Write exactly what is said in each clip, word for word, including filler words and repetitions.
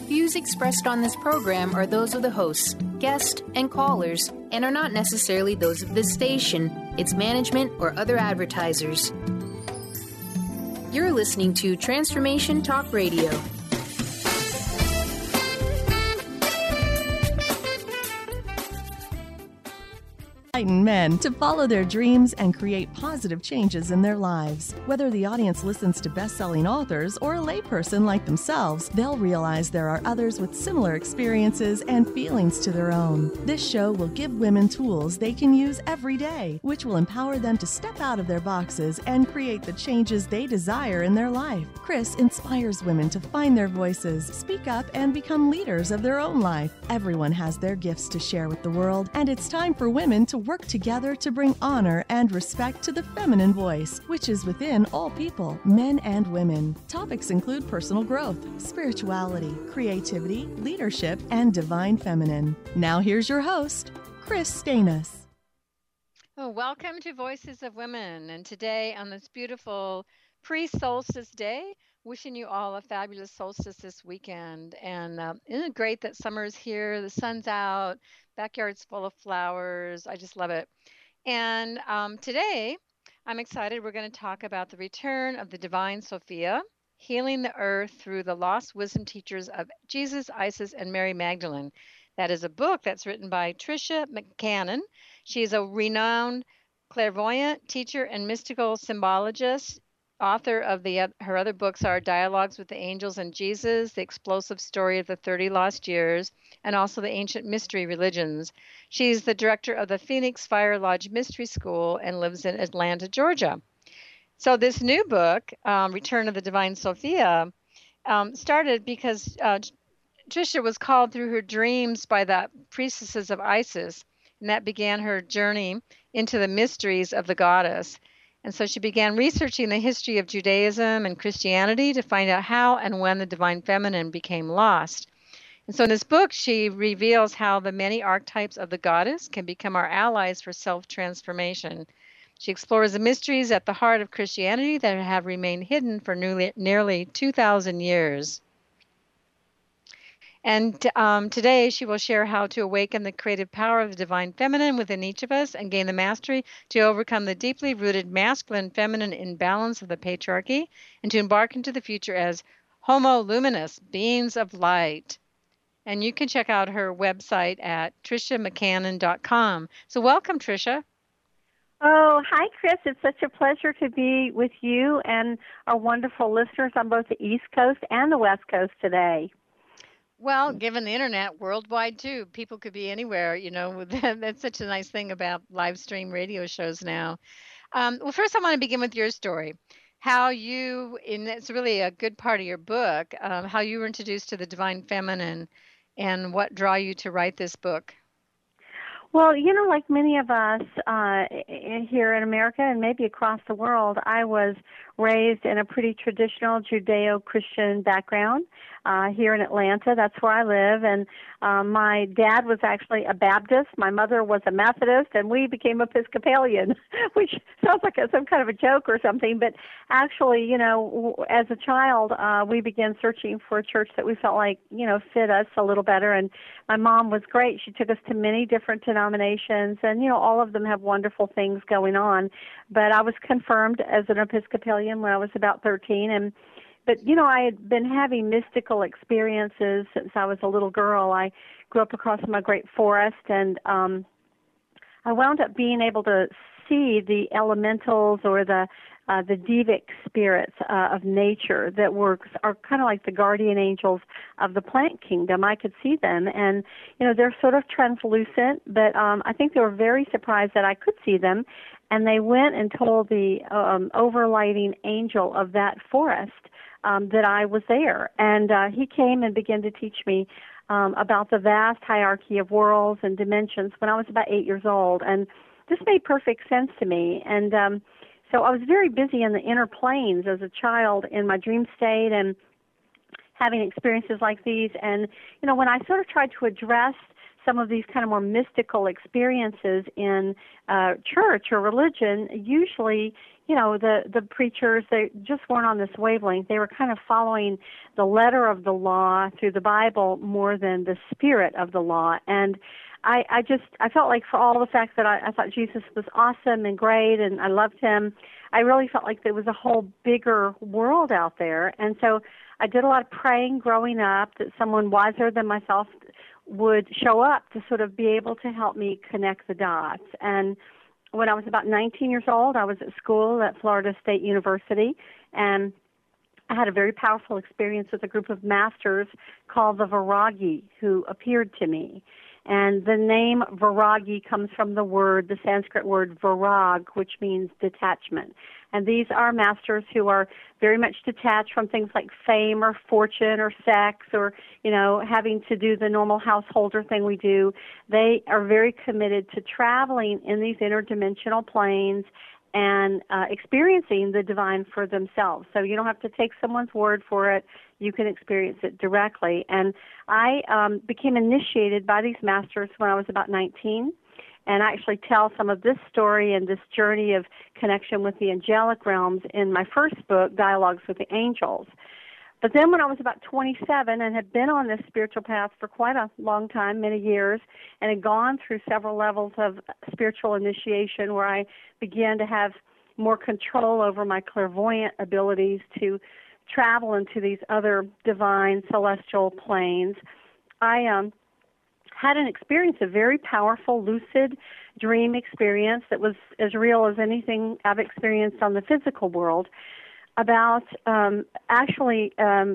Views expressed on this program are those of the hosts, guests, and callers, and are not necessarily those of this station, its management, or other advertisers. You're listening to Transformation Talk Radio. Men to follow their dreams and create positive changes in their lives. Whether the audience listens to best-selling authors or a layperson like themselves, they'll realize there are others with similar experiences and feelings to their own. This show will give women tools they can use every day, which will empower them to step out of their boxes and create the changes they desire in their life. Chris inspires women to find their voices, speak up, and become leaders of their own life. Everyone has their gifts to share with the world, and it's time for women to work together to bring honor and respect to the feminine voice, which is within all people, men and women. Topics include personal growth, spirituality, creativity, leadership, and divine feminine. Now here's your host, Chris Stanis. Oh, welcome to Voices of Women, and today on this beautiful pre-solstice day, wishing you all a fabulous solstice this weekend. And uh, isn't it great that summer's here, the sun's out, backyard's full of flowers. I just love it. And um, today, I'm excited. We're going to talk about the return of the Divine Sophia, healing the earth through the lost wisdom teachers of Jesus, Isis, and Mary Magdalene. That is a book that's written by Tricia McCannon. She's a renowned clairvoyant, teacher, and mystical symbologist. Author of the her other books are Dialogues with the Angels and Jesus, The Explosive Story of the thirty Lost Years, and also The Ancient Mystery Religions. She's the director of the Phoenix Fire Lodge Mystery School and lives in Atlanta, Georgia. So this new book, um, Return of the Divine Sophia, um, started because uh, Tricia was called through her dreams by the priestesses of Isis, and that began her journey into the mysteries of the goddess. And so she began researching the history of Judaism and Christianity to find out how and when the divine feminine became lost. And so in this book, she reveals how the many archetypes of the goddess can become our allies for self-transformation. She explores the mysteries at the heart of Christianity that have remained hidden for nearly, nearly two thousand years. And um, today she will share how to awaken the creative power of the divine feminine within each of us and gain the mastery to overcome the deeply rooted masculine-feminine imbalance of the patriarchy and to embark into the future as homo luminous, beings of light. And you can check out her website at tricia mccannon dot com. So welcome, Tricia. Oh, hi, Chris. It's such a pleasure to be with you and our wonderful listeners on both the East Coast and the West Coast today. Well, given the internet, worldwide too, people could be anywhere, you know, that's such a nice thing about live stream radio shows now. Um, well, first I want to begin with your story, how you, and it's really a good part of your book, um, how you were introduced to the divine feminine and what draw you to write this book. Well, you know, like many of us uh, here in America and maybe across the world, I was raised in a pretty traditional Judeo-Christian background uh, here in Atlanta. That's where I live. And um, my dad was actually a Baptist. My mother was a Methodist, and we became Episcopalian, which sounds like a, some kind of a joke or something. But actually, you know, as a child, uh, we began searching for a church that we felt like, you know, fit us a little better. And my mom was great. She took us to many different denominations, and, you know, all of them have wonderful things going on. But I was confirmed as an Episcopalian when I was about thirteen, and but, you know, I had been having mystical experiences since I was a little girl. I grew up across my great forest, and um, I wound up being able to see the elementals or the uh, the devic spirits uh, of nature that were are kind of like the guardian angels of the plant kingdom. I could see them, and, you know, they're sort of translucent, but um, I think they were very surprised that I could see them. And they went and told the um, overlighting angel of that forest um, that I was there. And uh, he came and began to teach me um, about the vast hierarchy of worlds and dimensions when I was about eight years old. And this made perfect sense to me. And um, so I was very busy in the inner planes as a child in my dream state and having experiences like these. And, you know, when I sort of tried to address some of these kind of more mystical experiences in uh, church or religion, usually, you know, the, the preachers, they just weren't on this wavelength. They were kind of following the letter of the law through the Bible more than the spirit of the law. And I, I just, I felt like for all the fact that I, I thought Jesus was awesome and great and I loved him, I really felt like there was a whole bigger world out there. And so I did a lot of praying growing up that someone wiser than myself would show up to sort of be able to help me connect the dots. And when I was about nineteen years old, I was at school at Florida State University, and I had a very powerful experience with a group of masters called the Vairagi who appeared to me. And the name Vairagi comes from the word, the Sanskrit word Vairag, which means detachment. And these are masters who are very much detached from things like fame or fortune or sex or, you know, having to do the normal householder thing we do. They are very committed to traveling in these interdimensional planes and uh, experiencing the divine for themselves. So you don't have to take someone's word for it. You can experience it directly. And I um, became initiated by these masters when I was about nineteen. And I actually tell some of this story and this journey of connection with the angelic realms in my first book, Dialogues with the Angels. But then when I was about twenty-seven and had been on this spiritual path for quite a long time, many years, and had gone through several levels of spiritual initiation where I began to have more control over my clairvoyant abilities to travel into these other divine celestial planes, I um, had an experience, a very powerful lucid dream experience that was as real as anything I've experienced on the physical world, about um, actually um,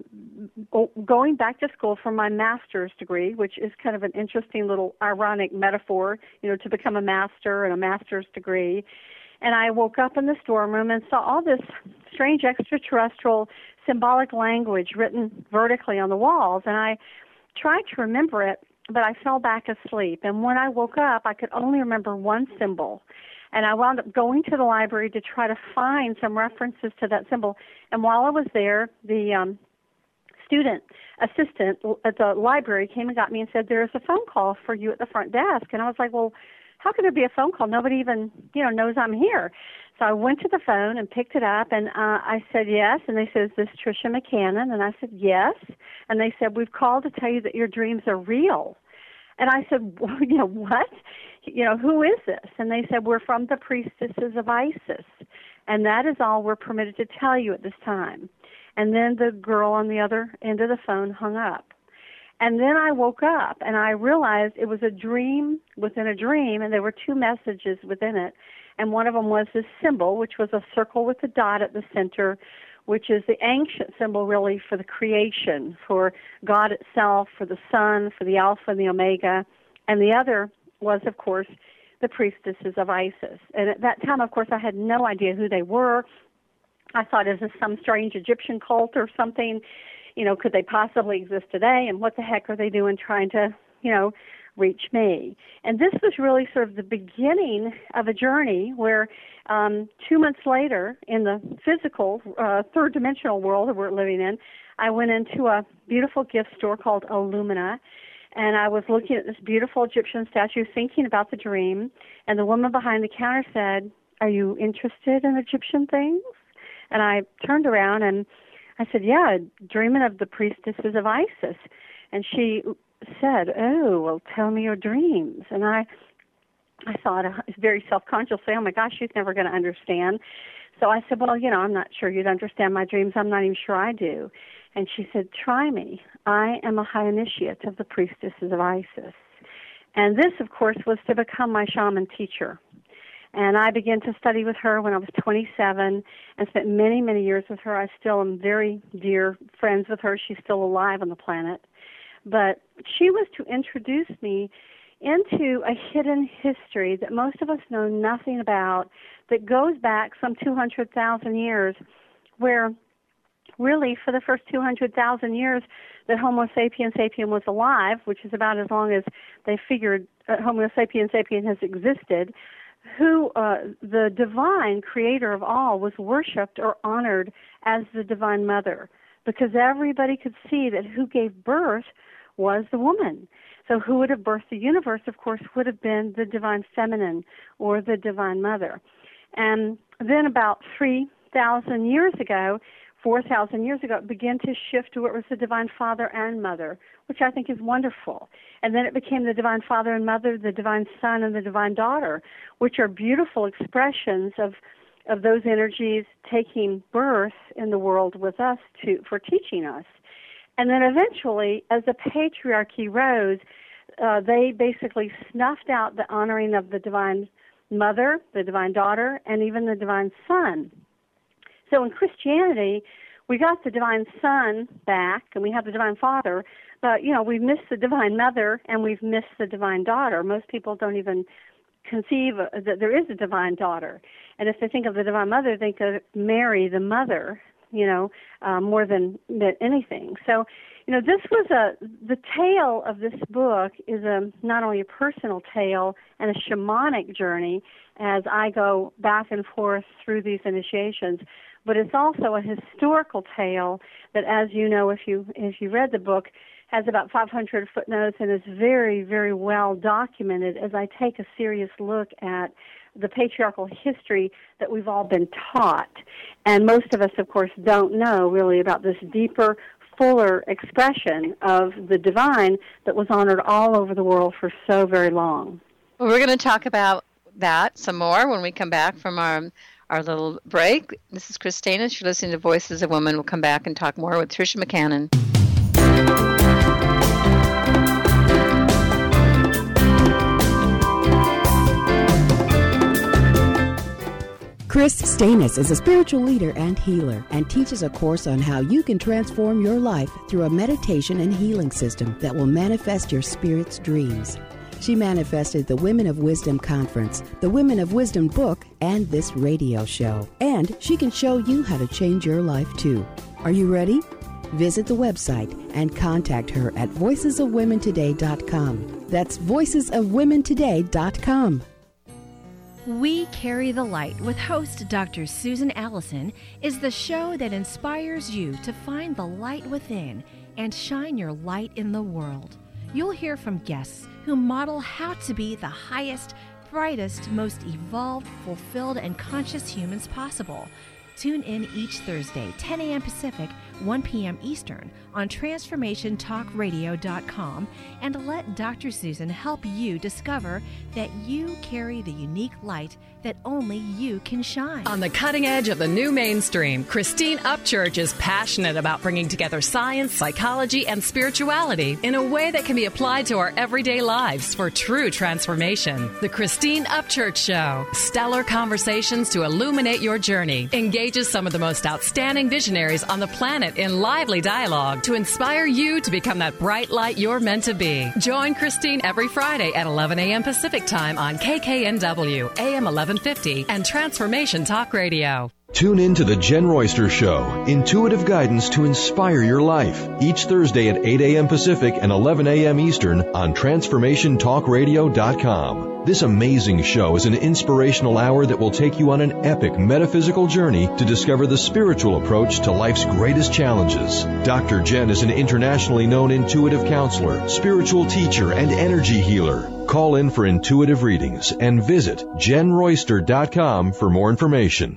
going back to school for my master's degree, which is kind of an interesting little ironic metaphor, you know, to become a master and a master's degree. And I woke up in the dorm room and saw all this strange extraterrestrial symbolic language written vertically on the walls. And I tried to remember it, but I fell back asleep. And when I woke up, I could only remember one symbol. And I wound up going to the library to try to find some references to that symbol. And while I was there, the um, student assistant at the library came and got me and said, "There's a phone call for you at the front desk." And I was like, well, how can there be a phone call? Nobody even, you know, knows I'm here. So I went to the phone and picked it up, and uh, I said yes. And they said, "Is this Tricia McCannon?" And I said, "Yes." And they said, "We've called to tell you that your dreams are real." And I said, well, you know, what? You know, who is this? And they said, "We're from the priestesses of Isis, and that is all we're permitted to tell you at this time." And then the girl on the other end of the phone hung up. And then I woke up, and I realized it was a dream within a dream, and there were two messages within it. And one of them was this symbol, which was a circle with a dot at the center, which is the ancient symbol really for the creation, for God itself, for the sun, for the Alpha and the Omega. And the other was, of course, the priestesses of Isis. And at that time, of course, I had no idea who they were. I thought, is this some strange Egyptian cult or something? You know, could they possibly exist today? And what the heck are they doing trying to, you know, reach me? And this was really sort of the beginning of a journey where um, two months later, in the physical uh, third-dimensional world that we're living in, I went into a beautiful gift store called Illumina, and I was looking at this beautiful Egyptian statue, thinking about the dream, and the woman behind the counter said, "Are you interested in Egyptian things?" And I turned around and I said, "Yeah, dreaming of the priestesses of Isis." And she said, "Oh, well, tell me your dreams." And I I thought, uh, very self-consciously, oh, my gosh, she's never going to understand. So I said, well, you know, I'm not sure you'd understand my dreams. I'm not even sure I do. And she said, "Try me. I am a high initiate of the priestesses of Isis." And this, of course, was to become my shaman teacher. And I began to study with her when I was twenty-seven and spent many, many years with her. I still am very dear friends with her. She's still alive on the planet. But she was to introduce me into a hidden history that most of us know nothing about, that goes back some two hundred thousand years, where really for the first two hundred thousand years that Homo sapiens sapien was alive, which is about as long as they figured uh, Homo sapiens sapien has existed, who uh, the divine creator of all was worshipped or honored as the divine mother, because everybody could see that who gave birth was the woman. So who would have birthed the universe, of course, would have been the divine feminine or the divine mother. And then about three thousand years ago, four thousand years ago, it began to shift to where it was the Divine Father and Mother, which I think is wonderful. And then it became the Divine Father and Mother, the Divine Son, and the Divine Daughter, which are beautiful expressions of of those energies taking birth in the world with us to for teaching us. And then eventually, as the patriarchy rose, uh, they basically snuffed out the honoring of the Divine Mother, the Divine Daughter, and even the Divine Son. So in Christianity, we got the Divine Son back, and we have the Divine Father, but, you know, we've missed the Divine Mother, and we've missed the Divine Daughter. Most people don't even conceive that there is a Divine Daughter. And if they think of the Divine Mother, they think of Mary, the Mother, you know, uh, more than, than anything. So, you know, this was a, the tale of this book is a not only a personal tale and a shamanic journey as I go back and forth through these initiations, but it's also a historical tale that, as you know, if you if you read the book, has about five hundred footnotes and is very, very well documented as I take a serious look at the patriarchal history that we've all been taught. And most of us, of course, don't know really about this deeper, fuller expression of the divine that was honored all over the world for so very long. Well, we're going to talk about that some more when we come back from our our little break. This is Christina. You're listening to Voices of Women. We'll come back and talk more with Tricia McCannon. Chris Stanis is a spiritual leader and healer and teaches a course on how you can transform your life through a meditation and healing system that will manifest your spirit's dreams. She manifested the Women of Wisdom Conference, the Women of Wisdom book, and this radio show. And she can show you how to change your life too. Are you ready? Visit the website and contact her at voices of women today dot com. That's voices of women today dot com. We Carry the Light with host Doctor Susan Allison is the show that inspires you to find the light within and shine your light in the world. You'll hear from guests who model how to be the highest, brightest, most evolved, fulfilled, and conscious humans possible. Tune in each Thursday, ten a.m. Pacific, one p.m. Eastern, on transformation talk radio dot com, and let Doctor Susan help you discover that you carry the unique light that only you can shine. On the cutting edge of the new mainstream, Christine Upchurch is passionate about bringing together science, psychology, and spirituality in a way that can be applied to our everyday lives for true transformation. The Christine Upchurch Show, stellar conversations to illuminate your journey, engages some of the most outstanding visionaries on the planet in lively dialogue to inspire you to become that bright light you're meant to be. Join Christine every Friday at eleven a.m. Pacific Time on K K N W, A M eleven fifty, and Transformation Talk Radio. Tune in to The Jen Royster Show, intuitive guidance to inspire your life, each Thursday at eight a.m. Pacific and eleven a.m. Eastern on Transformation Talk Radio dot com. This amazing show is an inspirational hour that will take you on an epic metaphysical journey to discover the spiritual approach to life's greatest challenges. Doctor Jen is an internationally known intuitive counselor, spiritual teacher, and energy healer. Call in for intuitive readings and visit Jen Royster dot com for more information.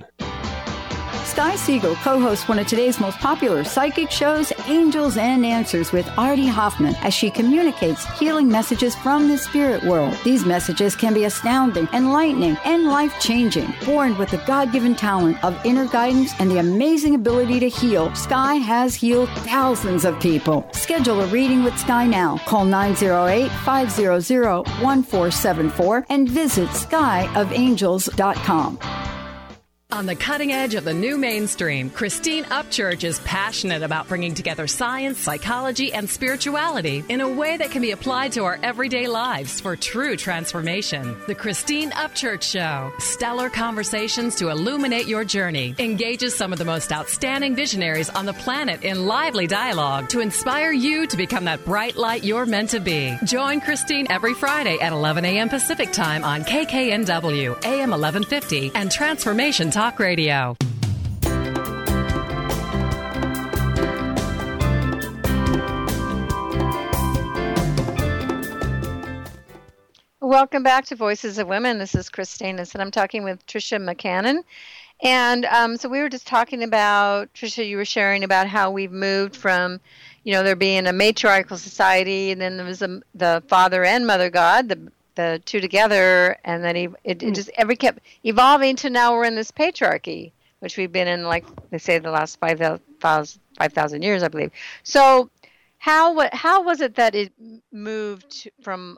Sky Siegel co-hosts one of today's most popular psychic shows, Angels and Answers, with Artie Hoffman, as she communicates healing messages from the spirit world. These messages can be astounding, enlightening, and life-changing. Born with the God-given talent of inner guidance and the amazing ability to heal, Sky has healed thousands of people. Schedule a reading with Sky now. Call nine oh eight, five hundred, one four seven four and visit sky of angels dot com. On the cutting edge of the new mainstream, Christine Upchurch is passionate about bringing together science, psychology, and spirituality in a way that can be applied to our everyday lives for true transformation. The Christine Upchurch Show, stellar conversations to illuminate your journey, engages some of the most outstanding visionaries on the planet in lively dialogue to inspire you to become that bright light you're meant to be. Join Christine every Friday at eleven a.m. Pacific Time on K K N W, A M eleven fifty, and Transformation Talk Radio. Welcome back to Voices of Women. This is Christina, and I'm talking with Tricia McCannon. And um, so we were just talking about, Tricia, you were sharing about how we've moved from, you know, there being a matriarchal society, and then there was a, the father and mother God, the the two together, and then it, it, it just every kept evolving to now we're in this patriarchy, which we've been in, like they say, the last five thousand five thousand years, I believe. So how how was it that it moved from,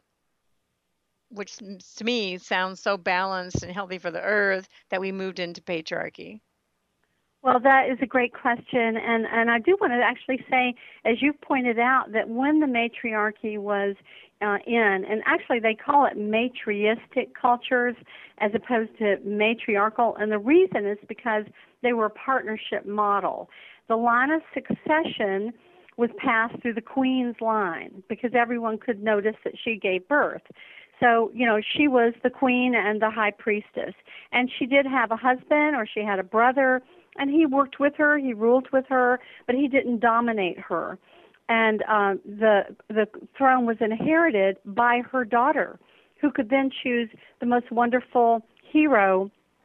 which to me sounds so balanced and healthy for the earth, that we moved into patriarchy? Well, that is a great question, and, and I do want to actually say, as you pointed out, that when the matriarchy was uh, in, and actually they call it matriistic cultures as opposed to matriarchal, and the reason is because they were a partnership model. The line of succession was passed through the queen's line because everyone could notice that she gave birth. So, you know, she was the queen and the high priestess, and she did have a husband, or she had a brother, and he worked with her, he ruled with her, but he didn't dominate her. And uh, the the throne was inherited by her daughter, who could then choose the most wonderful hero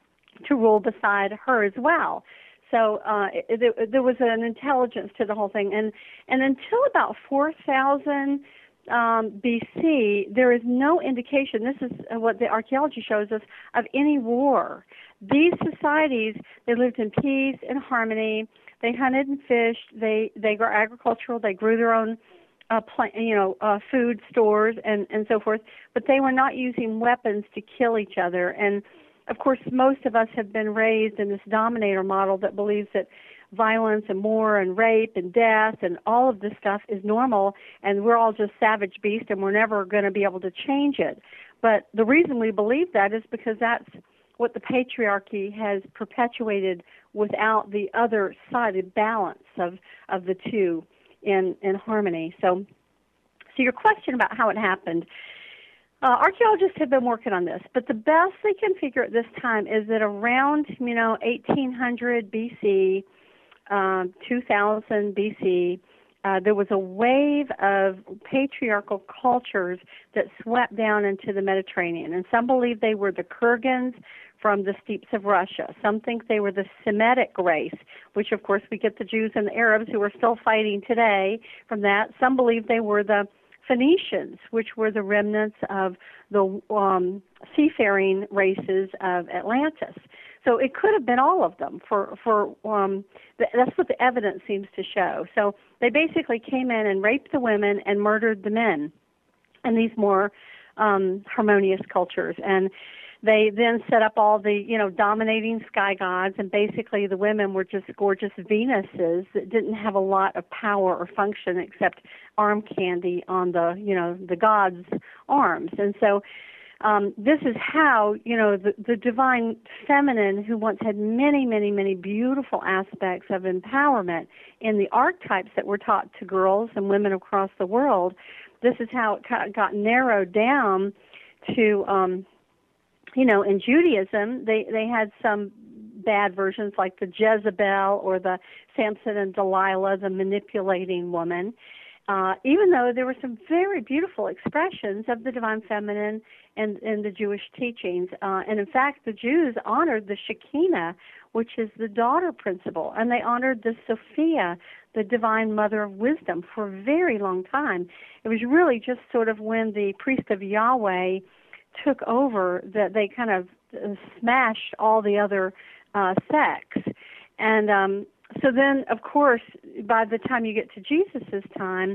to rule beside her as well. So uh, it, it, there was an intelligence to the whole thing. And, and until about four thousand um, B C, there is no indication, this is what the archaeology shows us, of any war. These societies, they lived in peace and harmony. They hunted and fished. They they were agricultural. They grew their own, uh, plant, you know, uh, food stores and and so forth. But they were not using weapons to kill each other. And of course, most of us have been raised in this dominator model that believes that violence and war and rape and death and all of this stuff is normal, and we're all just savage beasts, and we're never going to be able to change it. But the reason we believe that is because that's what the patriarchy has perpetuated without the other side, the balance of, of the two in, in harmony. So, so your question about how it happened, uh, archaeologists have been working on this, but the best they can figure at this time is that around, you know, eighteen hundred B C, um, two thousand B C, Uh, there was a wave of patriarchal cultures that swept down into the Mediterranean. And some believe they were the Kurgans from the steppes of Russia. Some think they were the Semitic race, which, of course, we get the Jews and the Arabs who are still fighting today from that. Some believe they were the Phoenicians, which were the remnants of the um, seafaring races of Atlantis. So it could have been all of them. For for um, th- that's what the evidence seems to show. So they basically came in and raped the women and murdered the men in these more um, harmonious cultures. And they then set up all the, you know, dominating sky gods, and basically the women were just gorgeous Venuses that didn't have a lot of power or function except arm candy on the, you know, the gods' arms. And so Um, this is how, you know, the, the divine feminine, who once had many, many, many beautiful aspects of empowerment in the archetypes that were taught to girls and women across the world, this is how it got narrowed down to, um, you know, in Judaism, they, they had some bad versions like the Jezebel or the Samson and Delilah, the manipulating woman. Uh, even though there were some very beautiful expressions of the divine feminine in, in the Jewish teachings. Uh, and in fact, the Jews honored the Shekinah, which is the daughter principle, and they honored the Sophia, the divine mother of wisdom, for a very long time. It was really just sort of when the priest of Yahweh took over that they kind of uh, smashed all the other uh, sects. And um So then, of course, by the time you get to Jesus' time,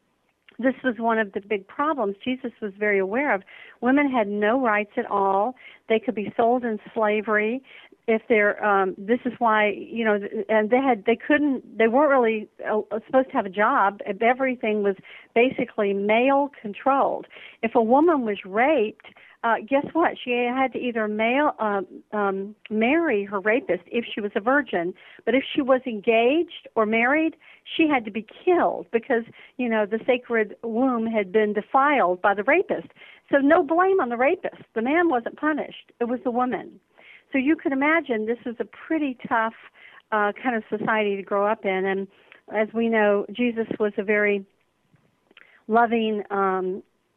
this was one of the big problems Jesus was very aware of. Women had no rights at all. They could be sold in slavery. If they're, um, this is why, you know, and they had, they couldn't, they weren't really uh, supposed to have a job. Everything was basically male controlled. If a woman was raped, Uh, guess what? She had to either male, um, um, marry her rapist if she was a virgin, but if she was engaged or married, she had to be killed because, you know, the sacred womb had been defiled by the rapist. So no blame on the rapist. The man wasn't punished. It was the woman. So you can imagine this was a pretty tough uh, kind of society to grow up in. And as we know, Jesus was a very loving, um,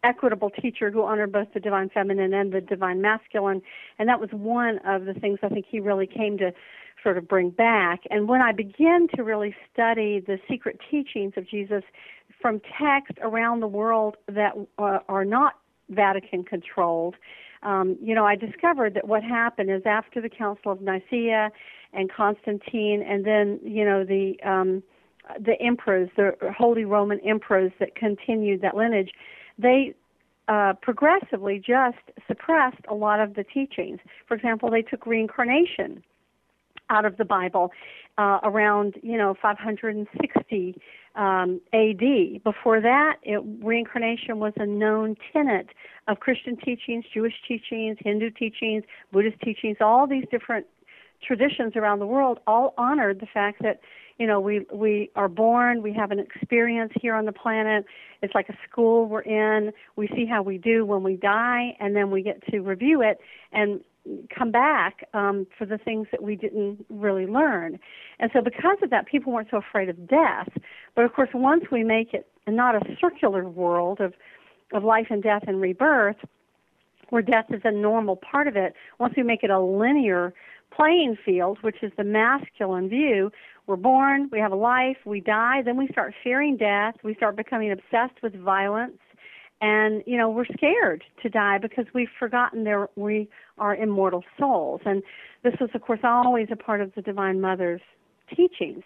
equitable teacher who honored both the divine feminine and the divine masculine, and that was one of the things I think he really came to sort of bring back. And when I began to really study the secret teachings of Jesus from texts around the world that uh, are not Vatican controlled, um, you know, I discovered that what happened is after the Council of Nicaea and Constantine, and then, you know, the um, the emperors, the Holy Roman emperors that continued that lineage, they uh, progressively just suppressed a lot of the teachings. For example, they took reincarnation out of the Bible uh, around, you know, five hundred sixty um, A D. Before that, it, reincarnation was a known tenet of Christian teachings, Jewish teachings, Hindu teachings, Buddhist teachings. All these different traditions around the world all honored the fact that, you know, we we are born, we have an experience here on the planet. It's like a school we're in. We see how we do when we die, and then we get to review it and come back um, for the things that we didn't really learn. And so because of that, people weren't so afraid of death. But, of course, once we make it not a circular world of, of life and death and rebirth, where death is a normal part of it, once we make it a linear playing field, which is the masculine view, we're born, we have a life, we die, then we start fearing death, we start becoming obsessed with violence, and, you know, we're scared to die because we've forgotten that we are immortal souls. And this was, of course, always a part of the Divine Mother's teachings.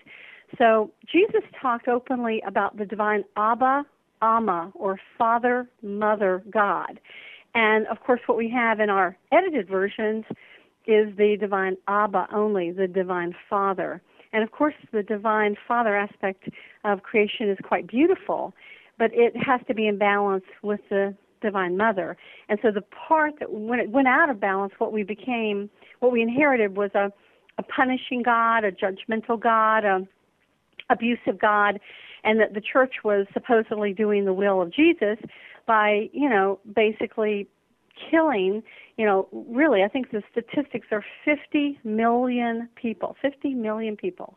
So Jesus talked openly about the divine Abba, Amma, or Father, Mother, God. And, of course, what we have in our edited versions is the divine Abba only, the divine Father. And, of course, the divine Father aspect of creation is quite beautiful, but it has to be in balance with the Divine Mother. And so the part that, when it went out of balance, what we became, what we inherited was a, a punishing God, a judgmental God, a abusive God, and that the church was supposedly doing the will of Jesus by, you know, basically killing, you know, really, I think the statistics are fifty million people, fifty million people.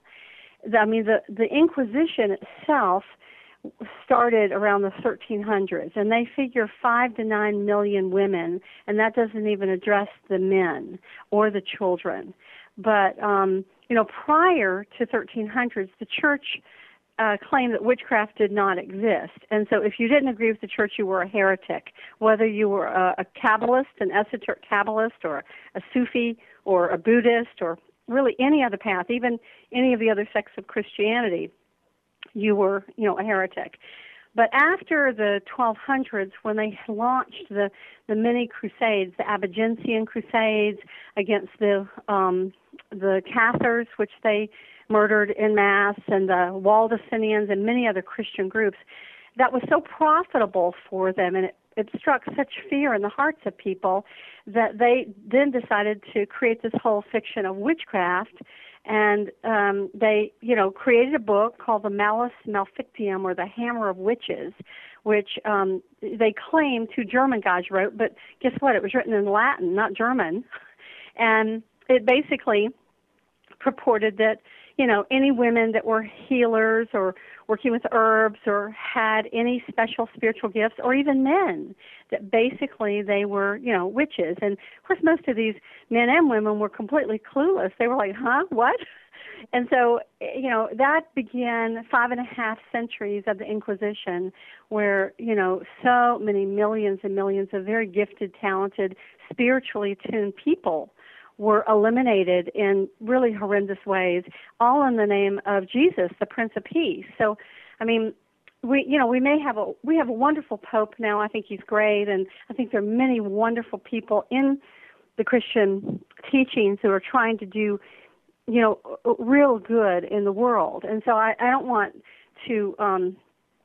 I mean, the, the Inquisition itself started around the thirteen hundreds, and they figure five to nine million women, and that doesn't even address the men or the children. But, um, you know, prior to thirteen hundreds, the church uh, claimed that witchcraft did not exist. And so if you didn't agree with the church, you were a heretic, whether you were a, a Kabbalist, an esoteric Kabbalist, or a Sufi, or a Buddhist, or really any other path, even any of the other sects of Christianity. You were, you know, a heretic. But after the twelve hundreds, when they launched the, the many crusades, the Albigensian crusades against the um, the Cathars, which they murdered en masse, and the Waldecinians and many other Christian groups, that was so profitable for them, and it, it struck such fear in the hearts of people that they then decided to create this whole fiction of witchcraft. And um, they, you know, created a book called the Malleus Maleficum, or the Hammer of Witches, which um, they claim two German guys wrote, but guess what? It was written in Latin, not German. And it basically purported that, you know, any women that were healers or working with herbs or had any special spiritual gifts, or even men, that basically they were, you know, witches. And, of course, most of these men and women were completely clueless. They were like, huh, what? And so, you know, that began five and a half centuries of the Inquisition, where, you know, so many millions and millions of very gifted, talented, spiritually tuned people were eliminated in really horrendous ways, all in the name of Jesus, the Prince of Peace. So, I mean, we, you know, we may have a, we have a wonderful Pope now. I think he's great, and I think there are many wonderful people in the Christian teachings who are trying to do, you know, real good in the world. And so I, I don't want to um,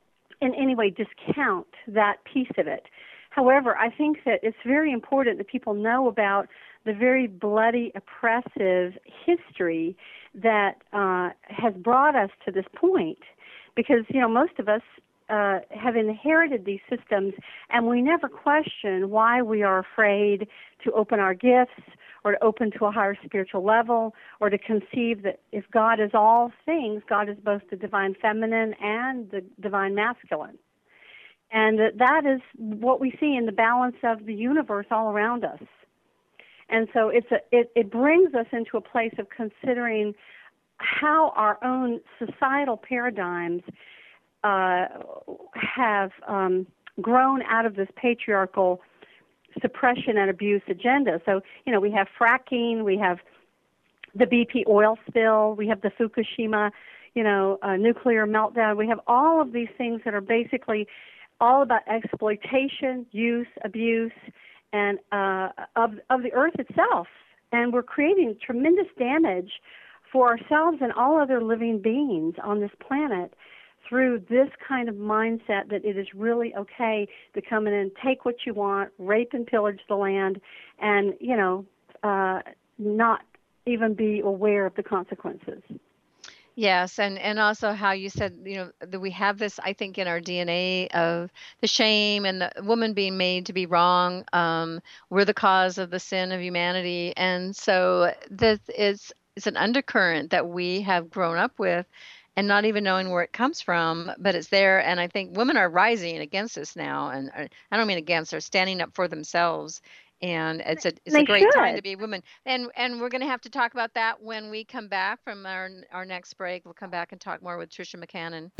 in any way discount that piece of it. However, I think that it's very important that people know about the very bloody, oppressive history that uh, has brought us to this point. Because, you know, most of us uh, have inherited these systems, and we never question why we are afraid to open our gifts or to open to a higher spiritual level, or to conceive that if God is all things, God is both the divine feminine and the divine masculine. And that is what we see in the balance of the universe all around us. And so it's a, it, it brings us into a place of considering how our own societal paradigms uh, have um, grown out of this patriarchal suppression and abuse agenda. So, you know, we have fracking, we have the B P oil spill, we have the Fukushima, you know, uh, nuclear meltdown. We have all of these things that are basically all about exploitation, use, abuse, and uh, of of the earth itself. And we're creating tremendous damage for ourselves and all other living beings on this planet through this kind of mindset that it is really okay to come in and take what you want, rape and pillage the land, and, you know, uh, not even be aware of the consequences. Yes, and, and also how you said, you know, that we have this, I think, in our D N A of the shame and the woman being made to be wrong. Um, we're the cause of the sin of humanity. And so this is, is an undercurrent that we have grown up with and not even knowing where it comes from, but it's there. And I think women are rising against this now. And uh, I don't mean against, they're standing up for themselves. And it's a it's they a great should. time to be a woman. And and we're going to have to talk about that when we come back from our our next break. We'll come back and talk more with Tricia McCannon.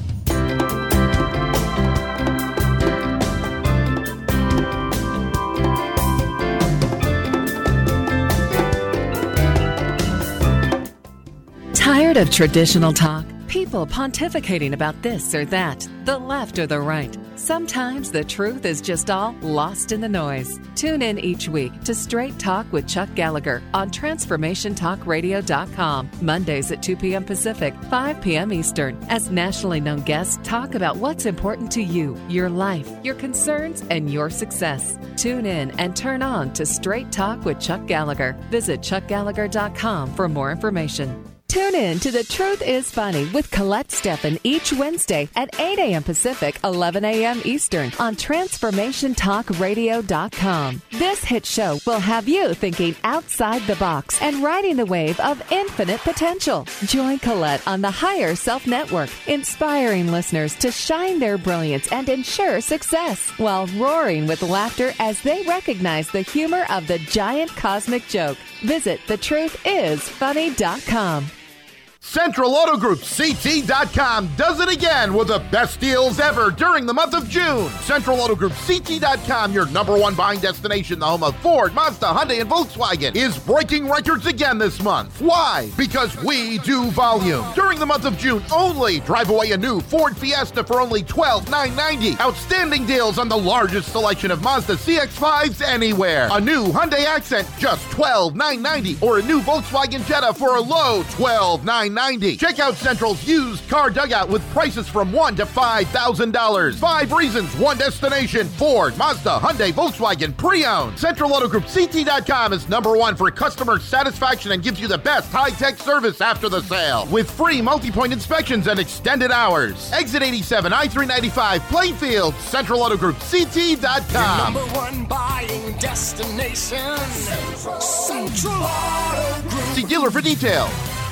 Tired of traditional talk? People pontificating about this or that, the left or the right. Sometimes the truth is just all lost in the noise. Tune in each week to Straight Talk with Chuck Gallagher on transformation talk radio dot com, Mondays at two p.m. Pacific, five p.m. Eastern, as nationally known guests talk about what's important to you, your life, your concerns, and your success. Tune in and turn on to Straight Talk with Chuck Gallagher. Visit chuck gallagher dot com for more information. Tune in to The Truth is Funny with Colette Steffen each Wednesday at eight a.m. Pacific, eleven a.m. Eastern on transformation talk radio dot com. This hit show will have you thinking outside the box and riding the wave of infinite potential. Join Colette on the Higher Self Network, inspiring listeners to shine their brilliance and ensure success while roaring with laughter as they recognize the humor of the giant cosmic joke. Visit the truth is funny dot com. Central Auto Group C T dot com does it again with the best deals ever during the month of June. Central Auto Group C T dot com, your number one buying destination, the home of Ford, Mazda, Hyundai, and Volkswagen, is breaking records again this month. Why? Because we do volume. During the month of June only, drive away a new Ford Fiesta for only twelve thousand nine hundred ninety dollars. Outstanding deals on the largest selection of Mazda C X fives anywhere. A new Hyundai Accent, just twelve thousand nine hundred ninety dollars, or a new Volkswagen Jetta for a low twelve thousand nine hundred ninety dollars. Check out Central's used car dugout with prices from one to five thousand dollars. Five reasons, one destination: Ford, Mazda, Hyundai, Volkswagen, pre-owned. Central Auto Group C T dot com is number one for customer satisfaction and gives you the best high-tech service after the sale with free multi-point inspections and extended hours. Exit eighty-seven, I three ninety-five, Plainfield. Central Auto Group C T dot com. Your number one buying destination. Central, Central Auto Group. See dealer for details.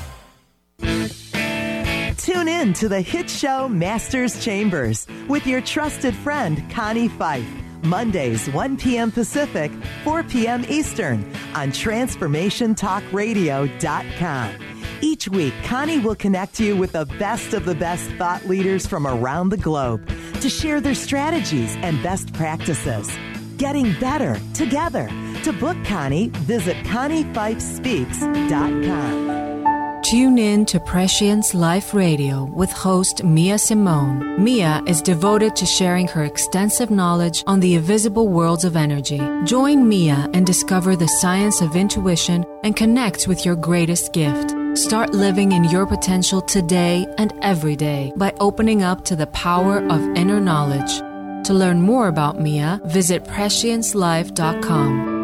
Tune in to the hit show Masters Chambers with your trusted friend Connie Fife. Mondays, one p.m. Pacific, four p.m. Eastern on transformation talk radio dot com. Each week, Connie will connect you with the best of the best thought leaders from around the globe to share their strategies and best practices. Getting better together. To book Connie, visit connie fife speaks dot com. Tune in to Prescience Life Radio with host Mia Simone. Mia is devoted to sharing her extensive knowledge on the invisible worlds of energy. Join Mia and discover the science of intuition and connect with your greatest gift. Start living in your potential today and every day by opening up to the power of inner knowledge. To learn more about Mia, visit prescience life dot com.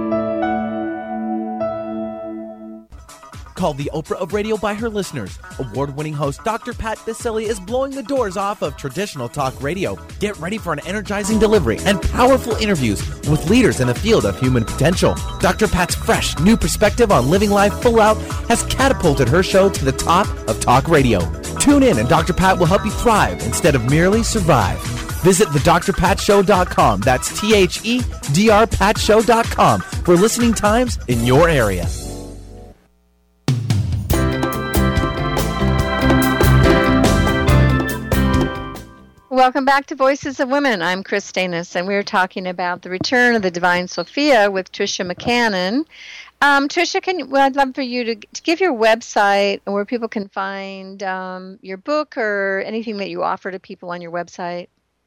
Called the Oprah of Radio by her listeners, award-winning host Doctor Pat Baccili is blowing the doors off of traditional talk radio. Get ready for an energizing delivery and powerful interviews with leaders in the field of human potential. Doctor Pat's fresh, new perspective on living life full out has catapulted her show to the top of talk radio. Tune in and Doctor Pat will help you thrive instead of merely survive. Visit the dr pat show dot com. That's T H E D R pat show dot com for listening times in your area. Welcome back to Voices of Women. I'm Chris Stanis, and we're talking about the return of the Divine Sophia with Tricia McCannon. Um, Tricia, can well, I'd love for you to, to give your website where people can find um, your book or anything that you offer to people on your website.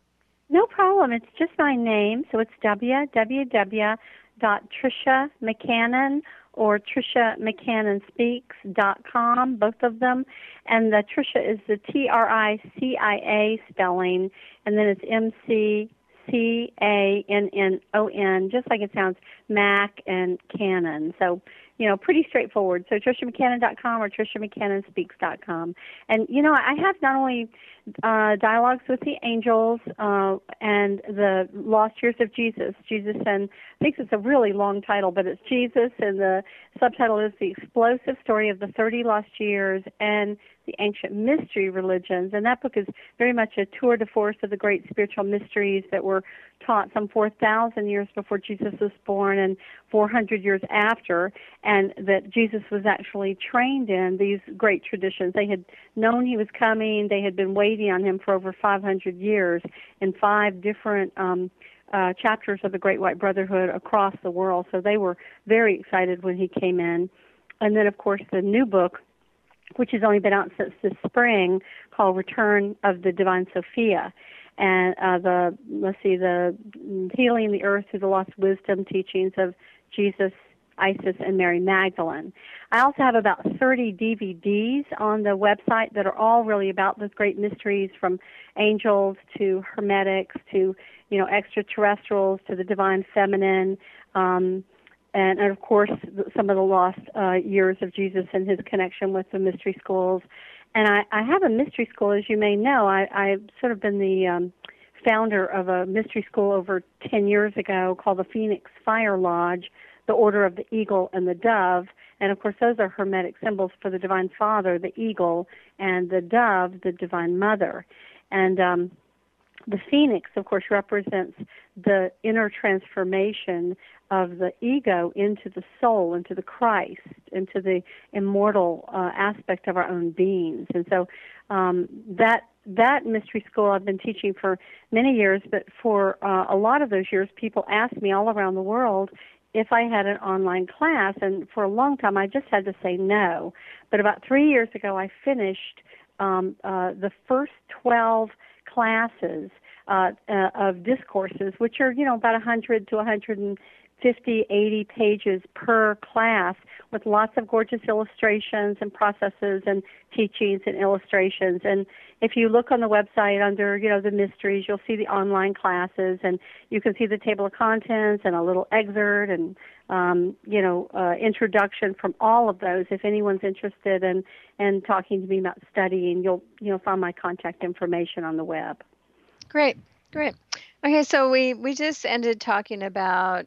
No problem. It's just my name, so it's w w w dot tricia mccannon or tricia mccannon speaks dot com, both of them. And the Tricia is the T R I C I A spelling, and then it's M C C A N N O N, just like it sounds, Mac and Cannon. So, you know, pretty straightforward. So tricia mccannon dot com or tricia mccannon speaks dot com. And, you know, I have not only uh, dialogues with the angels uh, and the lost years of Jesus. Jesus and, I think it's a really long title, but it's Jesus, and the subtitle is The Explosive Story of the thirty Lost Years and the Ancient Mystery Religions. And that book is very much a tour de force of the great spiritual mysteries that were taught some four thousand years before Jesus was born and four hundred years after, and that Jesus was actually trained in these great traditions. They had known he was coming. They had been waiting on him for over five hundred years in five different um, uh, chapters of the Great White Brotherhood across the world. So they were very excited when he came in. And then, of course, the new book, which has only been out since this spring, called Return of the Divine Sophia. And uh, the, let's see, the Healing the Earth Through the Lost Wisdom Teachings of Jesus, Isis, and Mary Magdalene. I also have about thirty D V Ds on the website that are all really about those great mysteries, from angels to hermetics to, you know, extraterrestrials to the divine feminine, um, and, and, of course, some of the lost uh, years of Jesus and his connection with the mystery schools. And I, I have a mystery school, as you may know. I, I've sort of been the um, founder of a mystery school over ten years ago called the Phoenix Fire Lodge, the Order of the Eagle and the Dove. And, of course, those are hermetic symbols for the Divine Father, the eagle, and the dove, the Divine Mother. And um, the phoenix, of course, represents the inner transformation of the ego into the soul, into the Christ, into the immortal uh, aspect of our own beings. And so um, that that mystery school I've been teaching for many years, but for uh, a lot of those years, people asked me all around the world if I had an online class, and for a long time I just had to say no. But about three years ago, I finished um, uh, the first twelve classes uh, uh, of discourses, which are, you know, about one hundred to one hundred fifty, eighty pages per class, with lots of gorgeous illustrations and processes and teachings and illustrations. And if you look on the website under, you know, the mysteries, you'll see the online classes, and you can see the table of contents and a little excerpt and, um, you know, uh, introduction from all of those. If anyone's interested in, in talking to me about studying, you'll, you know, find my contact information on the web. Great, great. Okay, so we, we just ended talking about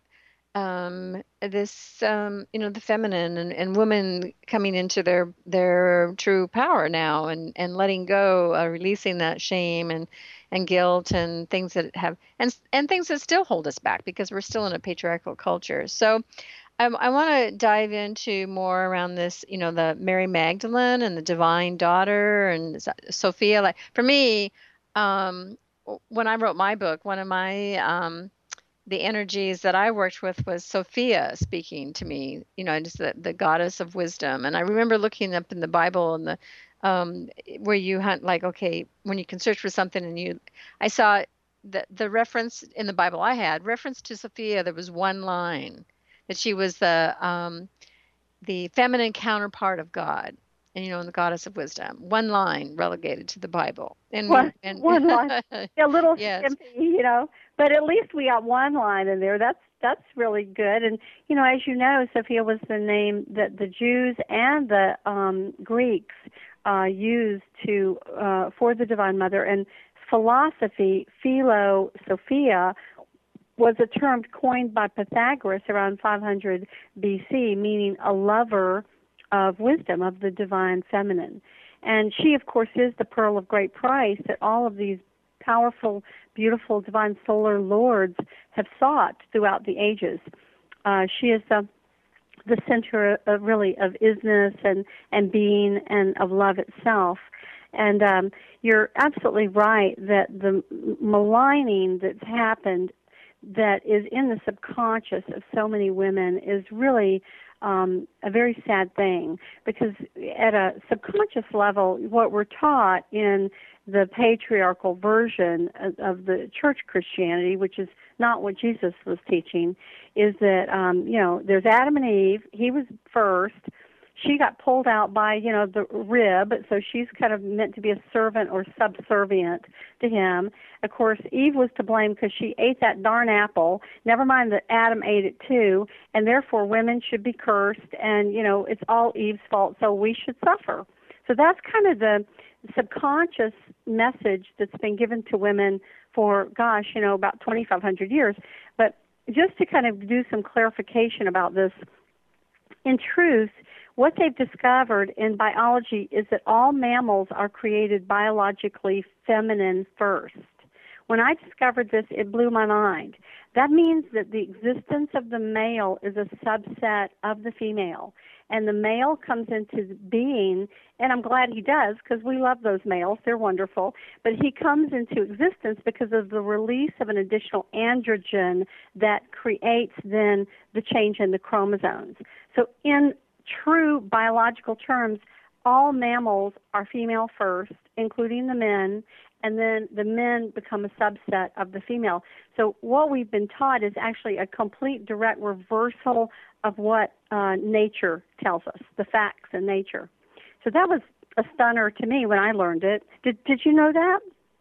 Um, this, um, you know, the feminine and, and women coming into their their true power now, and, and letting go, uh, releasing that shame and, and guilt and things that have and and things that still hold us back because we're still in a patriarchal culture. So, um, I want to dive into more around this, you know, the Mary Magdalene and the Divine Daughter and Sophia. Like for me, um, when I wrote my book, one of my um, the energies that I worked with was Sophia speaking to me, you know, just the, the goddess of wisdom. And I remember looking up in the Bible and the um, where you hunt, like, okay, when you can search for something, and you, I saw the the reference in the Bible I had, reference to Sophia. There was one line that she was the um, the feminine counterpart of God. And, you know, and the goddess of wisdom. One line relegated to the Bible. And one, and, one line. A little yes. skimpy, you know. But at least we got one line in there. That's that's really good. And, you know, as you know, Sophia was the name that the Jews and the um, Greeks uh, used to uh, for the Divine Mother. And philosophy, philo, Sophia, was a term coined by Pythagoras around five hundred B C, meaning a lover of wisdom, of the divine feminine. And she, of course, is the pearl of great price that all of these powerful, beautiful, divine solar lords have sought throughout the ages. Uh, she is the the center of really of isness and, and being and of love itself. And um, you're absolutely right that the maligning that's happened that is in the subconscious of so many women is really um, a very sad thing, because at a subconscious level, what we're taught in the patriarchal version of, of the church Christianity, which is not what Jesus was teaching, is that, um, you know, there's Adam and Eve. He was first. She got pulled out by, you know, the rib, so she's kind of meant to be a servant or subservient to him. Of course, Eve was to blame because she ate that darn apple. Never mind that Adam ate it too, and therefore women should be cursed, and, you know, it's all Eve's fault, so we should suffer. So that's kind of the subconscious message that's been given to women for, gosh, you know, about twenty-five hundred years. But just to kind of do some clarification about this, in truth, what they've discovered in biology is that all mammals are created biologically feminine first. When I discovered this, it blew my mind. That means that the existence of the male is a subset of the female, and the male comes into being, and I'm glad he does, because we love those males. They're wonderful. But he comes into existence because of the release of an additional androgen that creates then the change in the chromosomes. So in true biological terms, all mammals are female first, including the men, and then the men become a subset of the female. So what we've been taught is actually a complete direct reversal of what uh, nature tells us, the facts in nature. So that was a stunner to me when I learned it. Did Did you know that?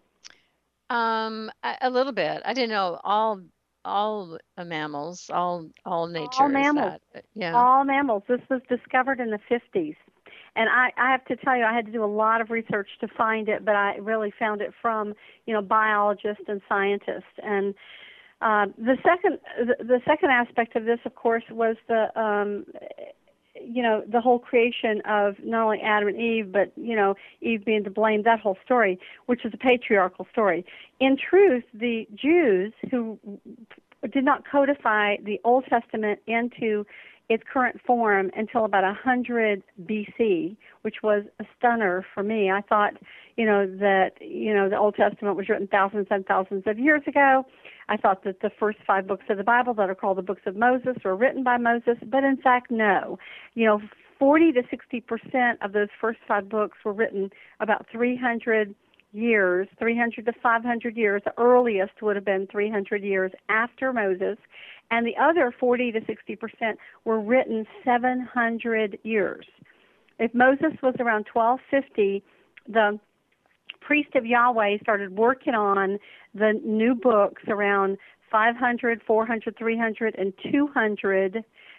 Um, a, a little bit. I didn't know all all uh, mammals, all all nature. All mammals. That, yeah. All mammals. This was discovered in the fifties. And I, I have to tell you, I had to do a lot of research to find it, but I really found it from, you know, biologists and scientists. And uh, the second, the, the second aspect of this, of course, was the, um, you know, the whole creation of not only Adam and Eve, but, you know, Eve being to blame, that whole story, which is a patriarchal story. In truth, the Jews who did not codify the Old Testament into its current form until about one hundred B C, which was a stunner for me. I thought, you know, that, you know, the Old Testament was written thousands and thousands of years ago. I thought that the first five books of the Bible that are called the books of Moses were written by Moses, but in fact, no. You know, forty to sixty percent of those first five books were written about three hundred years, three hundred to five hundred years. The earliest would have been three hundred years after Moses, and the other forty to sixty percent were written seven hundred years. If Moses was around twelve fifty, the priest of Yahweh started working on the new books around five hundred, four hundred, three hundred, and two hundred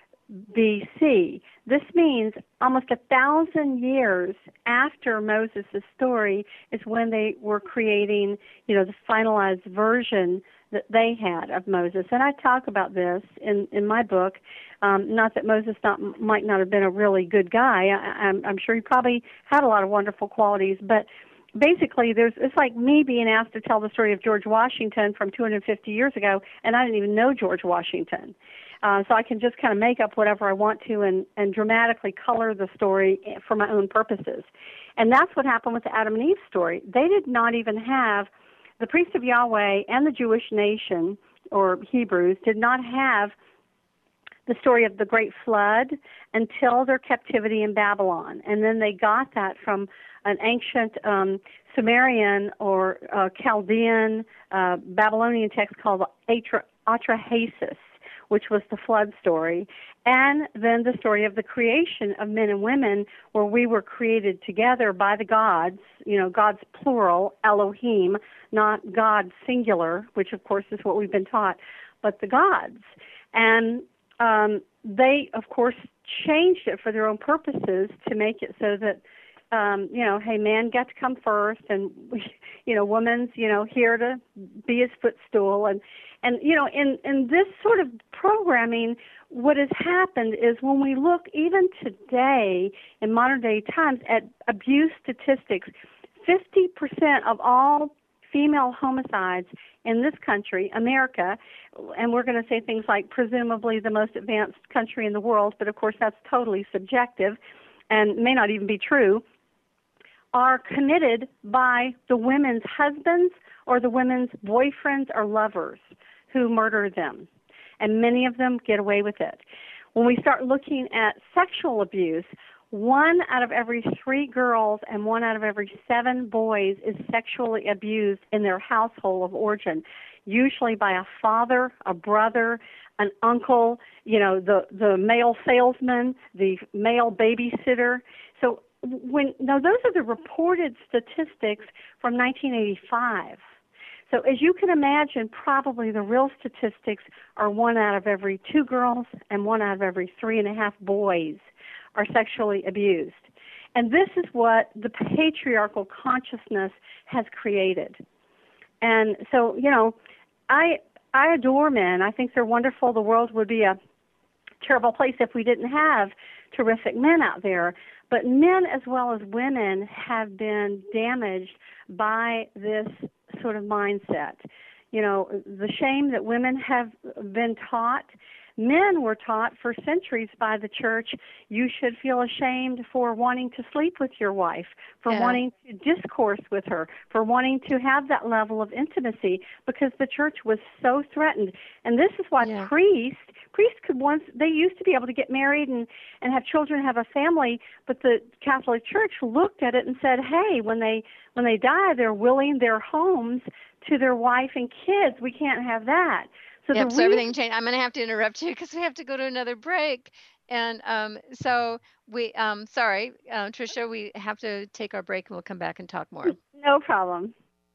B C. This means almost a thousand years after Moses' story is when they were creating, you know, the finalized version that they had of Moses. And I talk about this in, in my book. Um, not that Moses not, might not have been a really good guy. I, I'm, I'm sure he probably had a lot of wonderful qualities, but basically, there's it's like me being asked to tell the story of George Washington from two hundred fifty years ago, and I didn't even know George Washington. Uh, so I can just kind of make up whatever I want to and, and dramatically color the story for my own purposes. And that's what happened with the Adam and Eve story. They did not even have, the priest of Yahweh and the Jewish nation, or Hebrews, did not have the story of the Great Flood until their captivity in Babylon. And then they got that from an ancient um, Sumerian or uh, Chaldean uh, Babylonian text called Atra- Atrahasis, which was the flood story, and then the story of the creation of men and women, where we were created together by the gods, you know, gods plural, Elohim, not God singular, which of course is what we've been taught, but the gods. And um, they, of course, changed it for their own purposes to make it so that, um, you know, hey, man got to come first, and, you know, woman's, you know, here to be his footstool. And, and you know, in, in this sort of programming, what has happened is when we look even today in modern day times at abuse statistics, fifty percent of all female homicides in this country, America, and we're going to say things like presumably the most advanced country in the world, but of course that's totally subjective and may not even be true, are committed by the women's husbands or the women's boyfriends or lovers who murder them. And many of them get away with it. When we start looking at sexual abuse, one out of every three girls and one out of every seven boys is sexually abused in their household of origin, usually by a father, a brother, an uncle, you know, the, the male salesman, the male babysitter. So when now those are the reported statistics from nineteen eighty-five. So as you can imagine, probably the real statistics are one out of every two girls and one out of every three and a half boys are sexually abused. And this is what the patriarchal consciousness has created. And so, you know, I I adore men. I think they're wonderful. The world would be a terrible place if we didn't have terrific men out there. But men as well as women have been damaged by this sort of mindset. You know, the shame that women have been taught. Men were taught for centuries by the church, you should feel ashamed for wanting to sleep with your wife, for Yeah. wanting to discourse with her, for wanting to have that level of intimacy, because the church was so threatened. And this is why Yeah. priests, priests could once, they used to be able to get married and, and have children, have a family, but the Catholic Church looked at it and said, hey, when they, when they die, they're willing their homes to their wife and kids. We can't have that. So, Yep, the so reason- everything changed. I'm going to have to interrupt you because we have to go to another break. And um, so we, um, sorry, uh, Tricia, we have to take our break and we'll come back and talk more. No problem.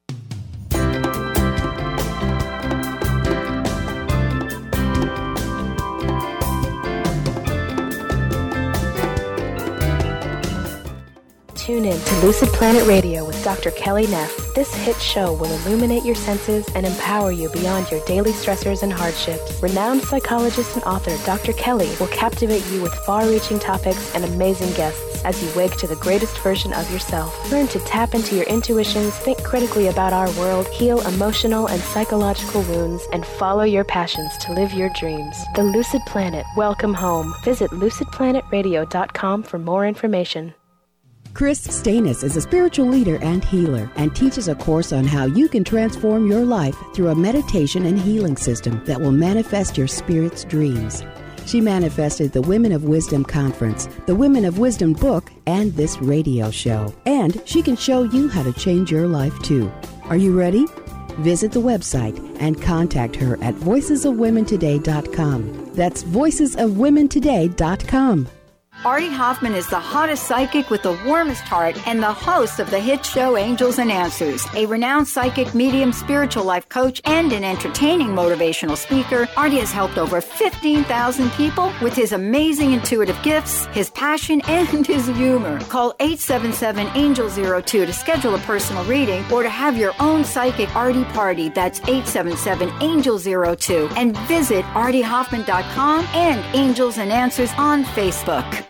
Tune in to Lucid Planet Radio with Doctor Kelly Neff. This hit show will illuminate your senses and empower you beyond your daily stressors and hardships. Renowned psychologist and author Doctor Kelly will captivate you with far-reaching topics and amazing guests as you wake to the greatest version of yourself. Learn to tap into your intuitions, think critically about our world, heal emotional and psychological wounds, and follow your passions to live your dreams. The Lucid Planet. Welcome home. Visit lucid planet radio dot com for more information. Chris Stanis is a spiritual leader and healer and teaches a course on how you can transform your life through a meditation and healing system that will manifest your spirit's dreams. She manifested the Women of Wisdom Conference, the Women of Wisdom book, and this radio show. And she can show you how to change your life too. Are you ready? Visit the website and contact her at voices of women today dot com. That's voices of women today dot com. Artie Hoffman is the hottest psychic with the warmest heart and the host of the hit show Angels and Answers. A renowned psychic, medium, spiritual life coach, and an entertaining motivational speaker, Artie has helped over fifteen thousand people with his amazing intuitive gifts, his passion, and his humor. Call eight seven seven, angel zero two to schedule a personal reading or to have your own psychic Artie party. That's eight seven seven, angel zero two. And visit artie hoffman dot com and Angels and Answers on Facebook.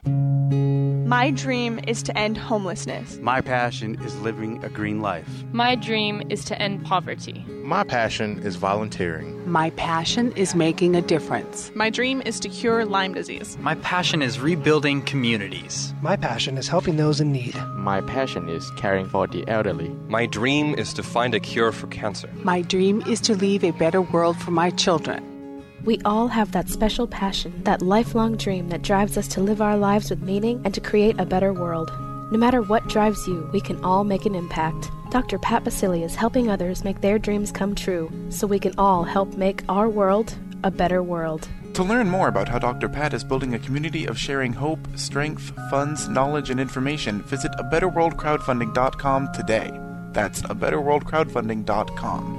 My dream is to end homelessness. My passion is living a green life. My dream is to end poverty. My passion is volunteering. My passion is making a difference. My dream is to cure Lyme disease. My passion is rebuilding communities. My passion is helping those in need. My passion is caring for the elderly. My dream is to find a cure for cancer. My dream is to leave a better world for my children. We all have that special passion, that lifelong dream that drives us to live our lives with meaning and to create a better world. No matter what drives you, we can all make an impact. Doctor Pat Baccili is helping others make their dreams come true, so we can all help make our world a better world. To learn more about how Doctor Pat is building a community of sharing hope, strength, funds, knowledge, and information, visit a better world crowdfunding dot com today. That's a better world crowdfunding dot com.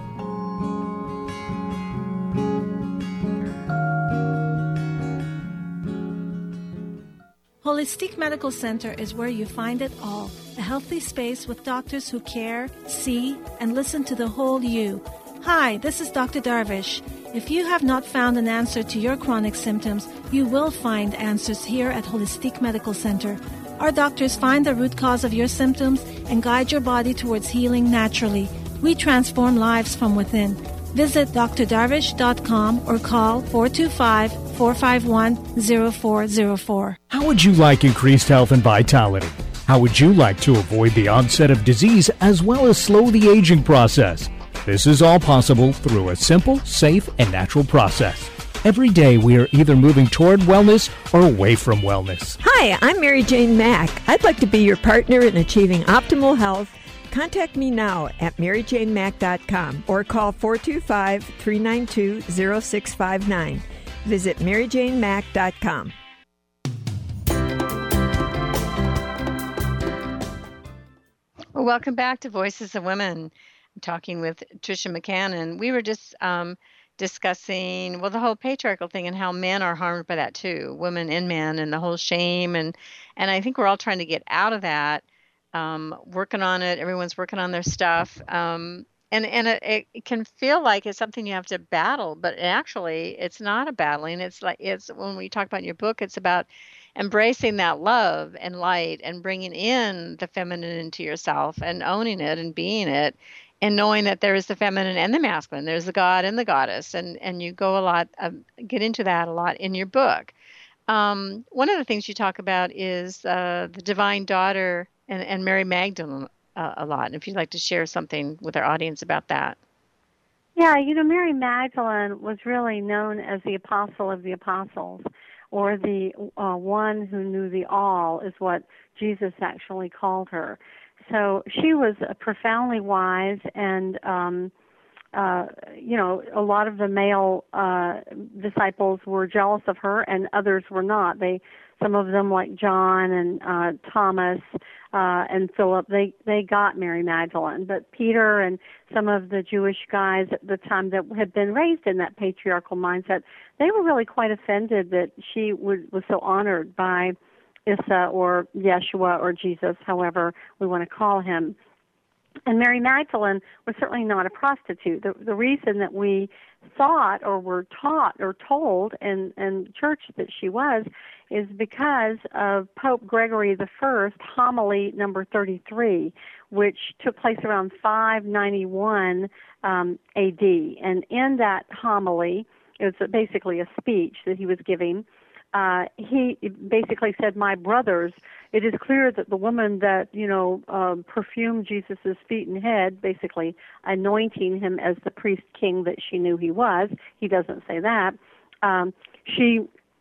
Holistic Medical Center is where you find it all. A healthy space with doctors who care, see, and listen to the whole you. Hi, this is Doctor Darvish. If you have not found an answer to your chronic symptoms, you will find answers here at Holistic Medical Center. Our doctors find the root cause of your symptoms and guide your body towards healing naturally. We transform lives from within. Visit d r darvish dot com or call four two five, four five one, zero four zero four. How would you like increased health and vitality? How would you like to avoid the onset of disease as well as slow the aging process? This is all possible through a simple, safe, and natural process. Every day we are either moving toward wellness or away from wellness. Hi, I'm Mary Jane Mack. I'd like to be your partner in achieving optimal health. Contact me now at mary jane mack dot com or call four two five, three nine two, zero six five nine. Visit mary jane mack dot com. Well, welcome back to Voices of Women. I'm talking with Tricia McCann, and we were just um, discussing, well, the whole patriarchal thing and how men are harmed by that too, women and men, and the whole shame. And, and I think we're all trying to get out of that, um, working on it. Everyone's working on their stuff. Um, and and it, it can feel like it's something you have to battle, but actually it's not a battling. It's like, it's when we talk about in your book, it's about embracing that love and light and bringing in the feminine into yourself and owning it and being it. And knowing that there is the feminine and the masculine, there's the God and the goddess, and and you go a lot, um, get into that a lot in your book. Um, one of the things you talk about is uh, the divine daughter and, and Mary Magdalene uh, a lot. And if you'd like to share something with our audience about that. Yeah, you know, Mary Magdalene was really known as the apostle of the apostles, or the uh, one who knew the all, is what Jesus actually called her. So she was profoundly wise, and, um, uh, you know, a lot of the male uh, disciples were jealous of her, and others were not. They, some of them, like John and uh, Thomas uh, and Philip, they, they got Mary Magdalene. But Peter and some of the Jewish guys at the time that had been raised in that patriarchal mindset, they were really quite offended that she would, was so honored by Issa or Yeshua or Jesus, however we want to call him. And Mary Magdalene was certainly not a prostitute. The, the reason that we thought or were taught or told in, in church that she was is because of Pope Gregory the First, homily number thirty-three, which took place around five ninety-one um, A D. And in that homily, it was basically a speech that he was giving. Uh, he basically said, "My brothers, it is clear that the woman that, you know, um, perfumed Jesus' feet and head, basically anointing him as the priest king that she knew he was," he doesn't say that, um, she,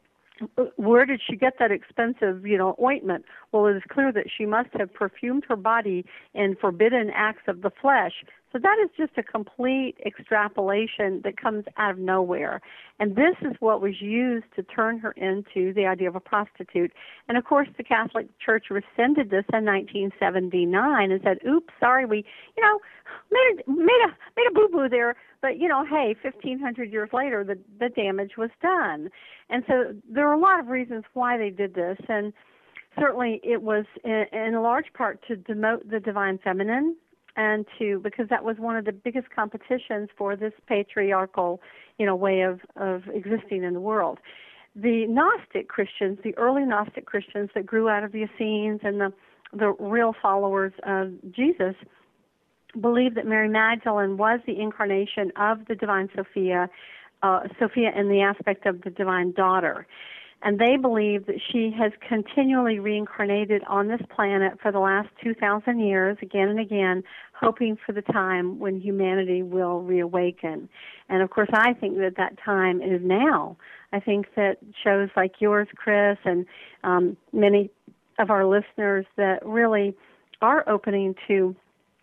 where did she get that expensive, you know, ointment? Well, it is clear that she must have perfumed her body in forbidden acts of the flesh. So that is just a complete extrapolation that comes out of nowhere. And this is what was used to turn her into the idea of a prostitute. And, of course, the Catholic Church rescinded this in nineteen seventy-nine and said, oops, sorry, we, you know, made a, made a, made a boo-boo there. But, you know, hey, fifteen hundred years later, the, the damage was done. And so there are a lot of reasons why they did this. And certainly it was in, in a large part to demote the divine feminine, and to, because that was one of the biggest competitions for this patriarchal, you know, way of, of existing in the world. The Gnostic Christians, the early Gnostic Christians that grew out of the Essenes and the, the real followers of Jesus, believed that Mary Magdalene was the incarnation of the divine Sophia, uh, Sophia in the aspect of the divine daughter. And they believe that she has continually reincarnated on this planet for the last two thousand years, again and again, hoping for the time when humanity will reawaken. And, of course, I think that that time is now. I think that shows like yours, Chris, and um, many of our listeners that really are opening to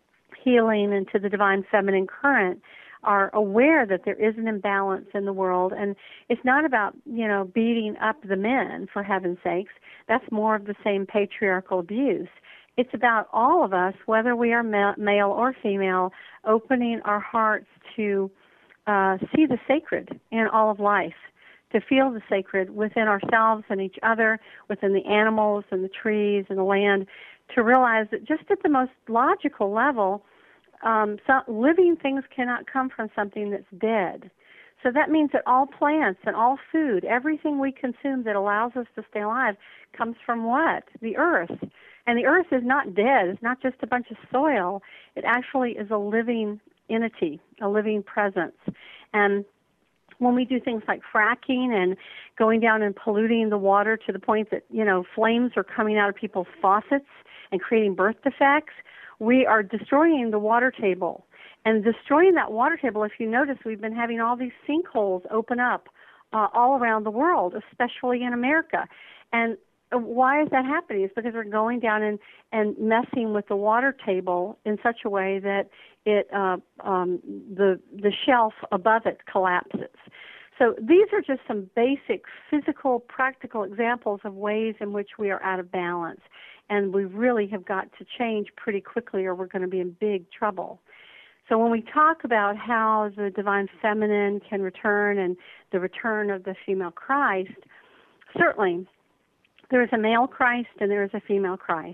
healing and to the divine feminine current are aware that there is an imbalance in the world, and it's not about, you know, beating up the men, for heaven's sakes. That's more of the same patriarchal abuse. It's about all of us, whether we are ma- male or female, opening our hearts to uh, see the sacred in all of life, to feel the sacred within ourselves and each other, within the animals and the trees and the land, to realize that just at the most logical level, Um, so living things cannot come from something that's dead. So that means that all plants and all food, everything we consume that allows us to stay alive, comes from what? The earth. And the earth is not dead. It's not just a bunch of soil. It actually is a living entity, a living presence. And when we do things like fracking and going down and polluting the water to the point that, you know, flames are coming out of people's faucets and creating birth defects, we are destroying the water table. And destroying that water table, if you notice, we've been having all these sinkholes open up uh, all around the world, especially in America. And why is that happening? It's because we're going down and, and messing with the water table in such a way that it uh, um, the the shelf above it collapses. So these are just some basic physical, practical examples of ways in which we are out of balance. And we really have got to change pretty quickly or we're going to be in big trouble. So when we talk about how the divine feminine can return and the return of the female Christ, certainly there is a male Christ and there is a female Christ.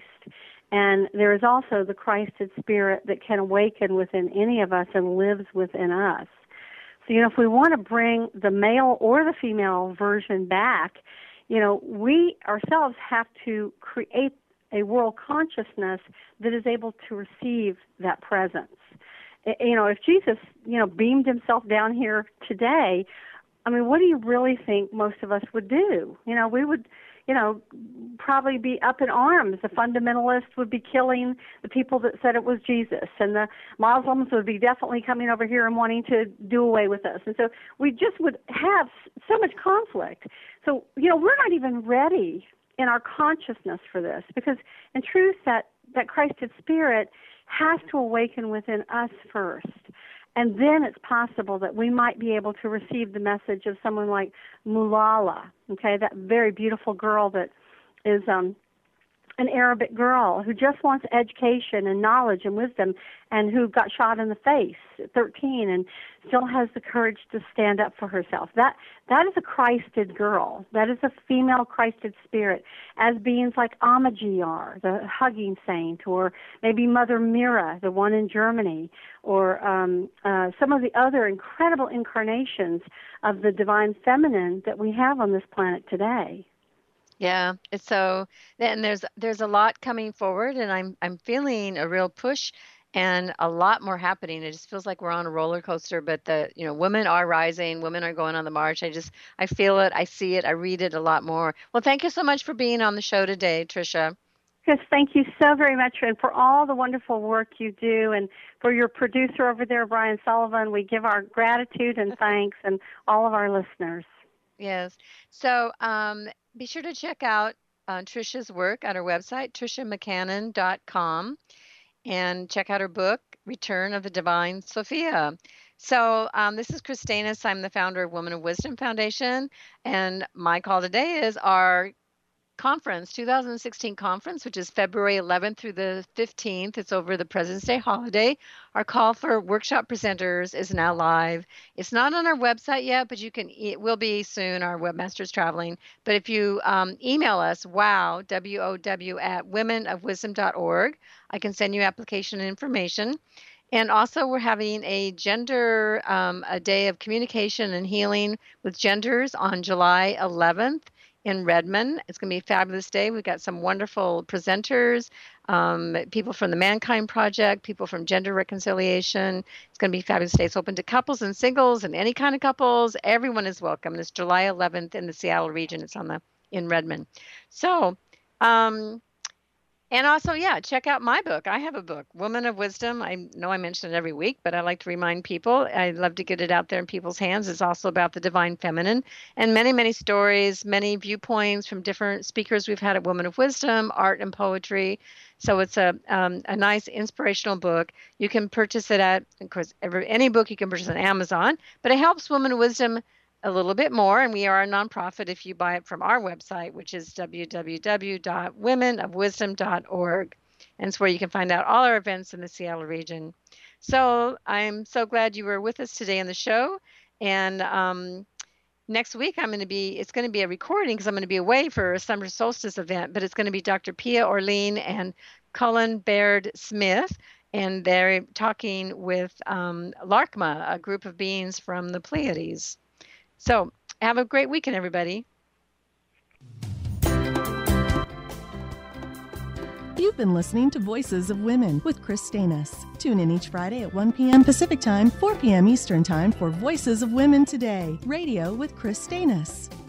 And there is also the Christed spirit that can awaken within any of us and lives within us. So, you know, if we want to bring the male or the female version back, you know, we ourselves have to create a world consciousness that is able to receive that presence. You know, if Jesus, you know, beamed himself down here today, I mean, what do you really think most of us would do? You know, we would, you know, probably be up in arms. The fundamentalists would be killing the people that said it was Jesus, and the Muslims would be definitely coming over here and wanting to do away with us. And so we just would have so much conflict. So, you know, we're not even ready in our consciousness for this, because in truth, that, that Christed spirit has to awaken within us first. And then it's possible that we might be able to receive the message of someone like Malala, okay, that very beautiful girl that is um, an Arabic girl who just wants education and knowledge and wisdom, and who got shot in the face at thirteen and still has the courage to stand up for herself. That that is a Christed girl. That is a female Christed spirit, as beings like Amaji are, the hugging saint, or maybe Mother Mira, the one in Germany, or um, uh, some of the other incredible incarnations of the divine feminine that we have on this planet today. Yeah, it's so, and there's there's a lot coming forward, and I'm I'm feeling a real push and a lot more happening. It just feels like we're on a roller coaster, but the you know women are rising, women are going on the march. I just I feel it, I see it, I read it a lot more. Well, thank you so much for being on the show today, Tricia. Yes, thank you so very much, and for all the wonderful work you do, and for your producer over there, Brian Sullivan. We give our gratitude and thanks, and all of our listeners. Yes. So um, be sure to check out uh, Tricia's work at her website, tricia mccannon dot com, and check out her book, Return of the Divine Sophia. So um, this is Christanis. I'm the founder of Women of Wisdom Foundation, and my call today is our conference, two thousand sixteen conference, which is February eleventh through the fifteenth. It's over the President's Day holiday. Our call for workshop presenters is now live. It's not on our website yet, but you can, it will be soon. Our webmaster's traveling. But if you um, email us, wow, W O W, at women of wisdom dot org, I can send you application information. And also we're having a gender, um, a day of communication and healing with genders on July eleventh. In Redmond. It's going to be a fabulous day. We've got some wonderful presenters, um, people from the Mankind Project, people from Gender Reconciliation. It's going to be a fabulous day. It's open to couples and singles and any kind of couples. Everyone is welcome. And it's July eleventh in the Seattle region. It's on the in Redmond. So, um, and also, yeah, check out my book. I have a book, Woman of Wisdom. I know I mention it every week, but I like to remind people. I love to get it out there in people's hands. It's also about the divine feminine and many, many stories, many viewpoints from different speakers we've had at Women of Wisdom, art and poetry. So it's a um, a nice inspirational book. You can purchase it at, of course, every, any book you can purchase on Amazon, but it helps Women of Wisdom a little bit more, and we are a nonprofit if you buy it from our website, which is w w w dot women of wisdom dot org, and it's where you can find out all our events in the Seattle region. So I'm so glad you were with us today on the show, and um, next week I'm going to be, it's going to be a recording because I'm going to be away for a summer solstice event, but it's going to be Doctor Pia Orlean and Cullen Baird Smith, and they're talking with um, Larkma, a group of beings from the Pleiades. So have a great weekend, everybody. You've been listening to Voices of Women with Chris Stanis. Tune in each Friday at one p.m. Pacific Time, four p.m. Eastern Time for Voices of Women Today, radio with Chris Stanis.